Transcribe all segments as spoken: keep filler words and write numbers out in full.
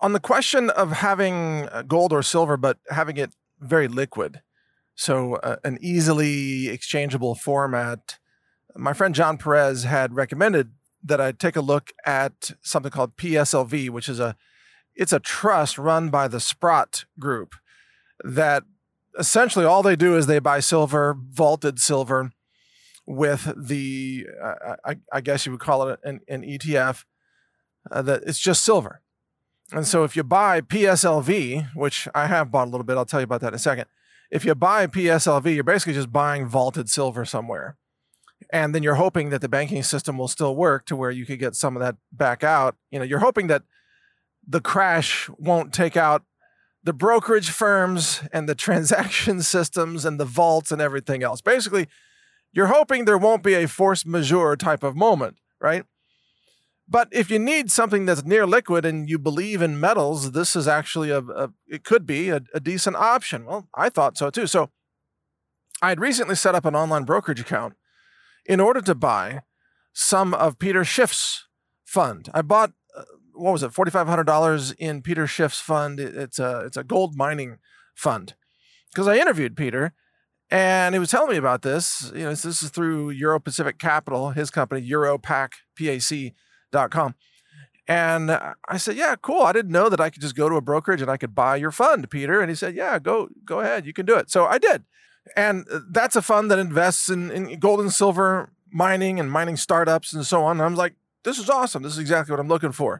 on the question of having uh, gold or silver, but having it very liquid, so uh, an easily exchangeable format, my friend John Perez had recommended that I take a look at something called P S L V, which is a it's a trust run by the Sprott Group that essentially all they do is they buy silver, vaulted silver, with the uh, I, I guess you would call it an, an E T F. Uh, that it's just silver. And so if you buy P S L V, which I have bought a little bit, I'll tell you about that in a second. If you buy P S L V, you're basically just buying vaulted silver somewhere. And then you're hoping that the banking system will still work to where you could get some of that back out. You know, you're hoping that the crash won't take out the brokerage firms and the transaction systems and the vaults and everything else. Basically, you're hoping there won't be a force majeure type of moment, right? But if you need something that's near liquid and you believe in metals, this is actually a, a it could be a, a decent option. Well, I thought so too. So I had recently set up an online brokerage account in order to buy some of Peter Schiff's fund. I bought, uh, what was it, four thousand five hundred dollars in Peter Schiff's fund. It, it's a it's a gold mining fund. Because I interviewed Peter, and he was telling me about this. You know, this is through Euro Pacific Capital, his company, Europac, P A C dot com. And I said, yeah, cool. I didn't know that I could just go to a brokerage and I could buy your fund, Peter. And he said, yeah, go go ahead. You can do it. So I did. And that's a fund that invests in, in gold and silver mining and mining startups and so on. And I was like, this is awesome. This is exactly what I'm looking for.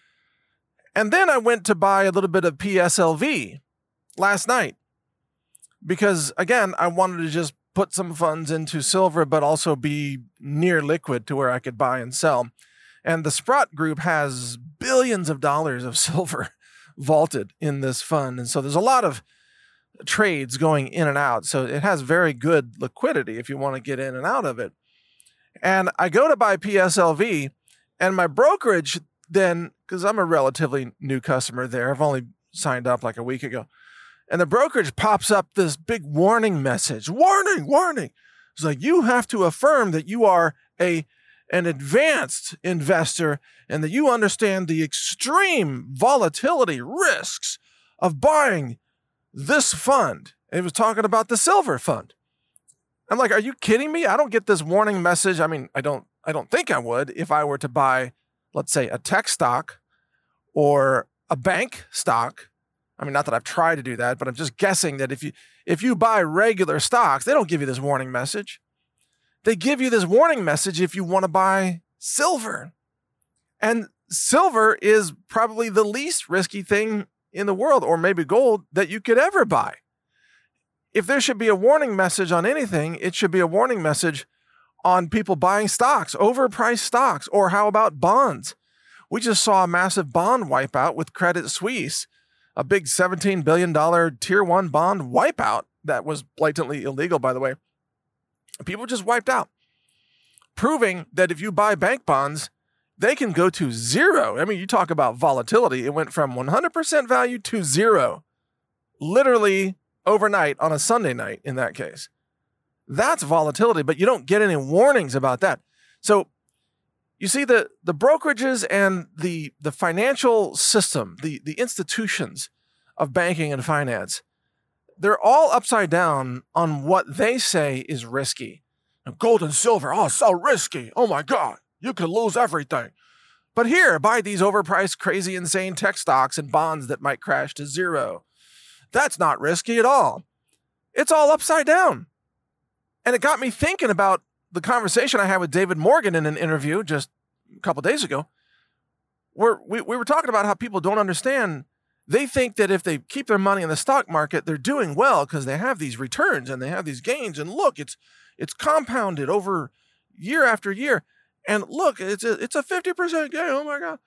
And then I went to buy a little bit of P S L V last night because, again, I wanted to just put some funds into silver, but also be near liquid to where I could buy and sell. And the Sprott Group has billions of dollars of silver vaulted in this fund. And so there's a lot of trades going in and out. So it has very good liquidity if you want to get in and out of it. And I go to buy P S L V, and my brokerage then, because I'm a relatively new customer there, I've only signed up like a week ago, and the brokerage pops up this big warning message. Warning, warning. It's like, you have to affirm that you are a an advanced investor and that you understand the extreme volatility risks of buying this fund. It was talking about the silver fund. I'm like, are you kidding me? I don't get this warning message. I mean, I don't I don't think I would if I were to buy, let's say, a tech stock or a bank stock. I mean, not that I've tried to do that, but I'm just guessing that if you if you buy regular stocks, they don't give you this warning message. They give you this warning message if you want to buy silver. And silver is probably the least risky thing in the world, or maybe gold, that you could ever buy. If there should be a warning message on anything, it should be a warning message on people buying stocks, overpriced stocks, or how about bonds? We just saw a massive bond wipeout with Credit Suisse, a big seventeen billion dollars tier one bond wipeout that was blatantly illegal, by the way. People just wiped out, proving that if you buy bank bonds, they can go to zero. I mean, you talk about volatility. It went from one hundred percent value to zero, literally overnight on a Sunday night in that case. That's volatility, but you don't get any warnings about that. So you see, the, the brokerages and the, the financial system, the, the institutions of banking and finance, they're all upside down on what they say is risky. Gold and silver, oh, so risky. Oh my God, you could lose everything. But here, buy these overpriced, crazy, insane tech stocks and bonds that might crash to zero. That's not risky at all. It's all upside down. And it got me thinking about the conversation I had with David Morgan in an interview just a couple days ago, where we, we were talking about how people don't understand. They think that if they keep their money in the stock market, they're doing well because they have these returns and they have these gains. And look, it's it's compounded over year after year. And look, it's a, it's a fifty percent gain. Oh my God.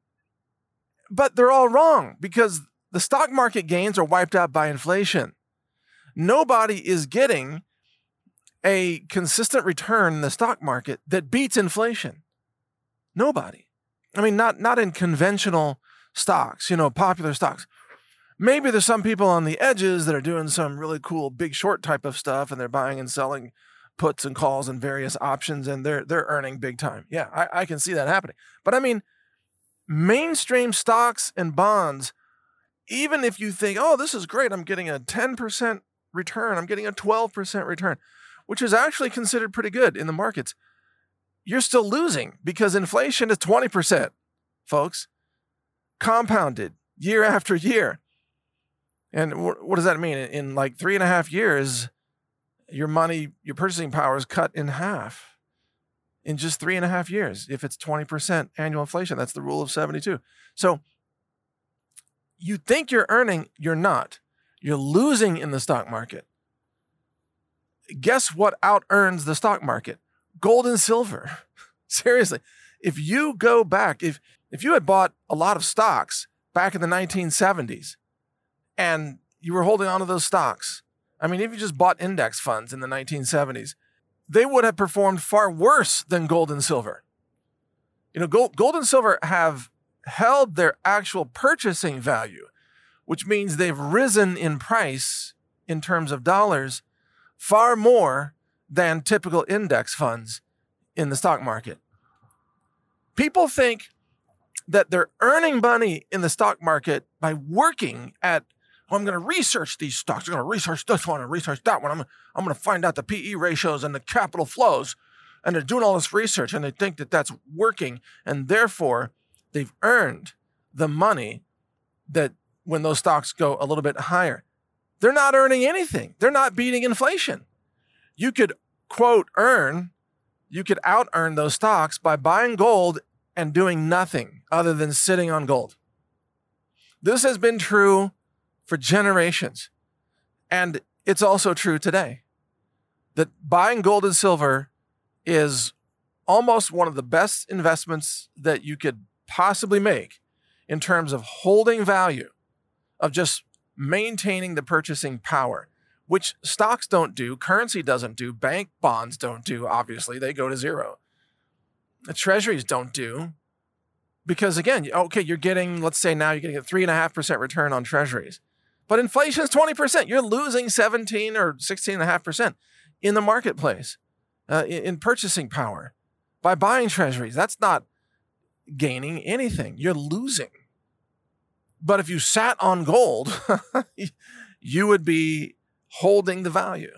But they're all wrong because the stock market gains are wiped out by inflation. Nobody is getting a consistent return in the stock market that beats inflation. Nobody. I mean, not, not in conventional stocks, you know, popular stocks. Maybe there's some people on the edges that are doing some really cool big short type of stuff and they're buying and selling puts and calls and various options and they're they're earning big time. Yeah, I, I can see that happening. But I mean, mainstream stocks and bonds, even if you think, oh, this is great, I'm getting a ten percent return, I'm getting a twelve percent return, which is actually considered pretty good in the markets, you're still losing because inflation is twenty percent, folks, compounded year after year. And wh- what does that mean? In, in like three and a half years, your money, your purchasing power is cut in half in just three and a half years. If it's twenty percent annual inflation, that's the rule of seventy-two. So you think you're earning, you're not. You're losing in the stock market. Guess what out-earns the stock market? Gold and silver. Seriously. If you go back, if, if you had bought a lot of stocks back in the nineteen seventies and you were holding on to those stocks, I mean, if you just bought index funds in the nineteen seventies, they would have performed far worse than gold and silver. You know, gold, gold and silver have held their actual purchasing value, which means they've risen in price in terms of dollars far more than typical index funds in the stock market. People think that they're earning money in the stock market by working at, oh, I'm going to research these stocks. I'm going to research this one and research that one. I'm, I'm going to find out the P E ratios and the capital flows. And they're doing all this research and they think that that's working. And therefore, they've earned the money that when those stocks go a little bit higher. They're not earning anything. They're not beating inflation. You could, quote, earn, you could out-earn those stocks by buying gold and doing nothing other than sitting on gold. This has been true for generations. And it's also true today that buying gold and silver is almost one of the best investments that you could possibly make in terms of holding value, of just maintaining the purchasing power, which stocks don't do, currency doesn't do, bank bonds don't do, obviously, they go to zero. The treasuries don't do, because again, okay, you're getting, let's say now you're getting a three point five percent return on treasuries, but inflation is twenty percent. You're losing seventeen or sixteen point five percent in the marketplace, uh, in, in purchasing power by buying treasuries. That's not gaining anything. You're losing. But if you sat on gold, you would be holding the value.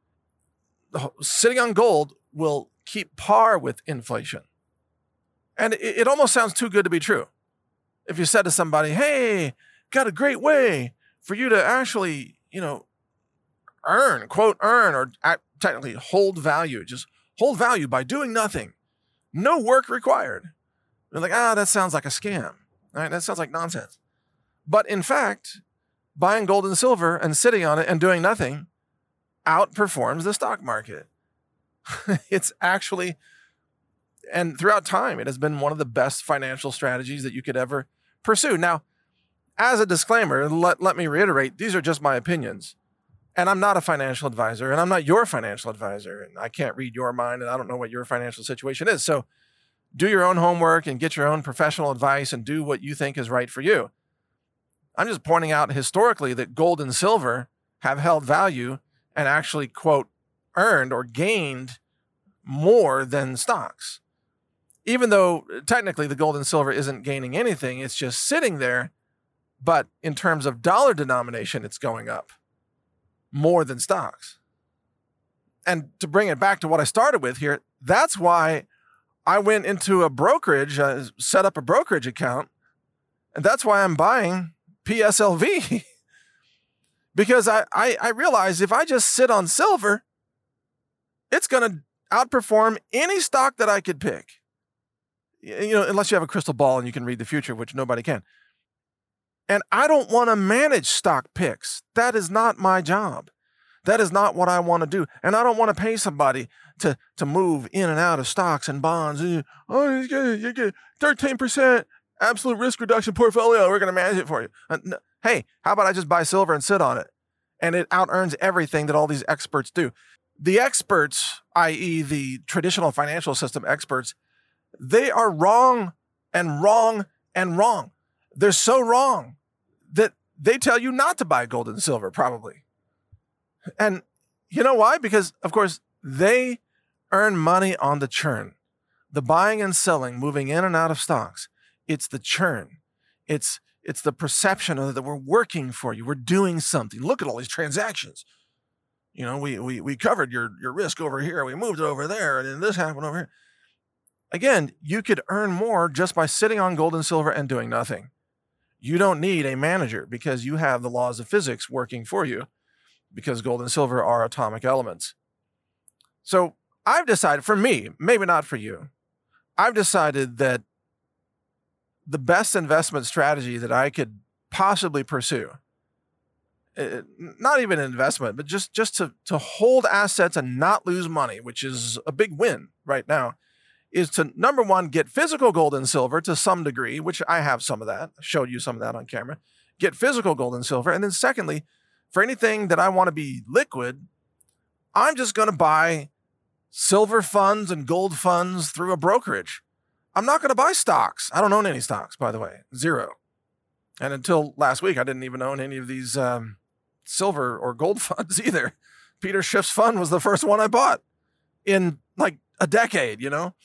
Sitting on gold will keep par with inflation. And it, it almost sounds too good to be true. If you said to somebody, hey, got a great way for you to actually, you know, earn, quote, earn, or technically hold value, just hold value by doing nothing. No work required. They're like, ah, that sounds like a scam. All right, that sounds like nonsense. But in fact, buying gold and silver and sitting on it and doing nothing outperforms the stock market. It's actually, and throughout time, it has been one of the best financial strategies that you could ever pursue. Now, as a disclaimer, let, let me reiterate, these are just my opinions. And I'm not a financial advisor, and I'm not your financial advisor, and I can't read your mind, and I don't know what your financial situation is. So do your own homework and get your own professional advice and do what you think is right for you. I'm just pointing out historically that gold and silver have held value and actually, quote, earned or gained more than stocks. Even though technically the gold and silver isn't gaining anything, it's just sitting there. But in terms of dollar denomination, it's going up more than stocks. And to bring it back to what I started with here, that's why I went into a brokerage, uh, set up a brokerage account, and that's why I'm buying P S L V. Because I, I, I realize if I just sit on silver, it's going to outperform any stock that I could pick. You know, unless you have a crystal ball and you can read the future, which nobody can. And I don't want to manage stock picks. That is not my job. That is not what I want to do. And I don't want to pay somebody to, to move in and out of stocks and bonds. Oh, you get, you get thirteen percent absolute risk reduction portfolio. We're going to manage it for you. Uh, no. Hey, how about I just buy silver and sit on it? And it out-earns everything that all these experts do. The experts, that is the traditional financial system experts, they are wrong and wrong and wrong. They're so wrong that they tell you not to buy gold and silver, probably. And you know why? Because, of course, they earn money on the churn. The buying and selling, moving in and out of stocks, It's the churn. It's it's the perception of that we're working for you. We're doing something. Look at all these transactions. You know, we we we covered your your risk over here. We moved it over there, and then this happened over here. Again, you could earn more just by sitting on gold and silver and doing nothing. You don't need a manager because you have the laws of physics working for you, because gold and silver are atomic elements. So I've decided, for me, maybe not for you, I've decided that the best investment strategy that I could possibly pursue, uh, not even an investment, but just, just to, to hold assets and not lose money, which is a big win right now, is to, number one, get physical gold and silver to some degree, which I have some of that. I showed you some of that on camera. Get physical gold and silver. And then secondly, for anything that I want to be liquid, I'm just going to buy silver funds and gold funds through a brokerage. I'm not going to buy stocks. I don't own any stocks, by the way. Zero. And until last week, I didn't even own any of these um, silver or gold funds either. Peter Schiff's fund was the first one I bought in like a decade, you know?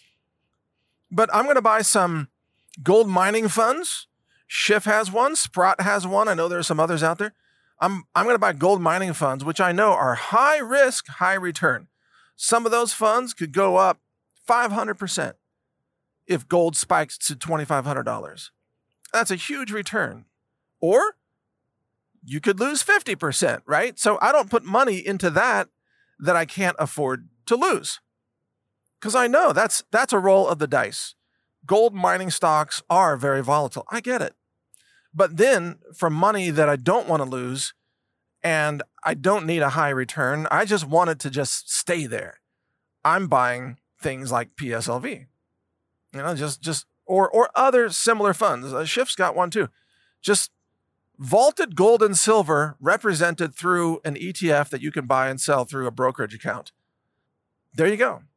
But I'm going to buy some gold mining funds. Schiff has one. Sprott has one. I know there are some others out there. I'm, I'm going to buy gold mining funds, which I know are high risk, high return. Some of those funds could go up five hundred percent if gold spikes to twenty-five hundred dollars. That's a huge return. Or you could lose fifty percent, right? So I don't put money into that that I can't afford to lose. Because I know that's that's a roll of the dice. Gold mining stocks are very volatile. I get it. But then for money that I don't want to lose and I don't need a high return, I just want it to just stay there. I'm buying things like P S L V. You know, just just or or other similar funds. Uh, Schiff's got one too. Just vaulted gold and silver represented through an E T F that you can buy and sell through a brokerage account. There you go.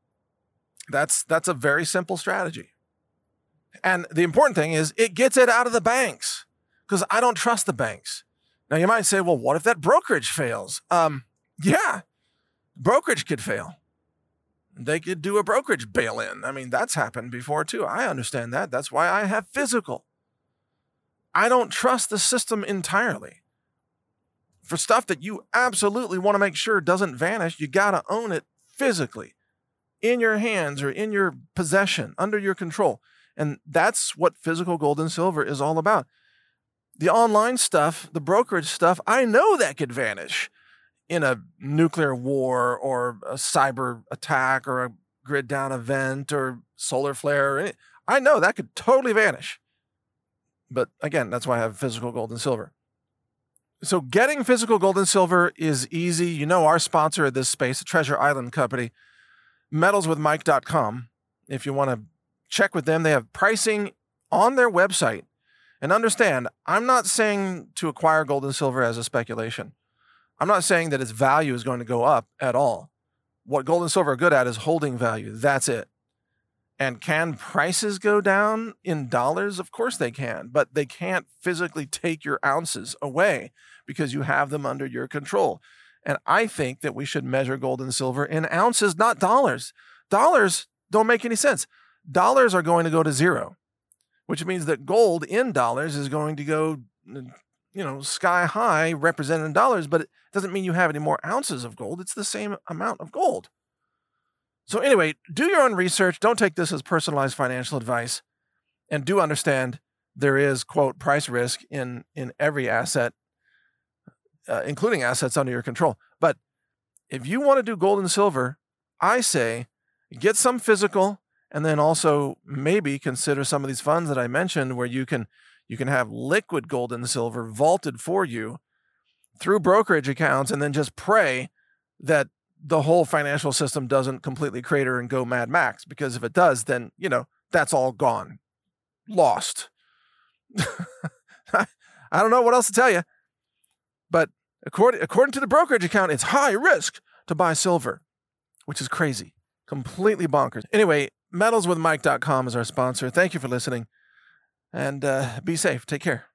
That's that's a very simple strategy. And the important thing is it gets it out of the banks, because I don't trust the banks. Now you might say, well, what if that brokerage fails? Um, yeah, brokerage could fail. They could do a brokerage bail-in. I mean, that's happened before too. I understand that. That's why I have physical. I don't trust the system entirely. For stuff that you absolutely want to make sure doesn't vanish, you got to own it physically, in your hands or in your possession, under your control. And that's what physical gold and silver is all about. The online stuff, the brokerage stuff, I know that could vanish in a nuclear war or a cyber attack or a grid down event or solar flare. Or any, I know that could totally vanish. But again, that's why I have physical gold and silver. So getting physical gold and silver is easy. You know our sponsor of this space, the Treasure Island Company, metals with mike dot com. If you want to check with them, they have pricing on their website. And understand, I'm not saying to acquire gold and silver as a speculation. I'm not saying that its value is going to go up at all. What gold and silver are good at is holding value. That's it. And can prices go down in dollars? Of course they can, but they can't physically take your ounces away because you have them under your control. And I think that we should measure gold and silver in ounces, not dollars. Dollars don't make any sense. Dollars are going to go to zero, which means that gold in dollars is going to go, you know, sky high represented in dollars, but it doesn't mean you have any more ounces of gold. It's the same amount of gold. So anyway, do your own research. Don't take this as personalized financial advice. And do understand there is, quote, price risk in, in every asset, uh, including assets under your control. But if you want to do gold and silver, I say get some physical, and then also maybe consider some of these funds that I mentioned where you can you can have liquid gold and silver vaulted for you through brokerage accounts, and then just pray that the whole financial system doesn't completely crater and go Mad Max, because if it does, then, you know, that's all gone. Lost. I don't know what else to tell you. But according, according to the brokerage account, it's high risk to buy silver, which is crazy. Completely bonkers. Anyway, metals with mike dot com is our sponsor. Thank you for listening. And uh, be safe. Take care.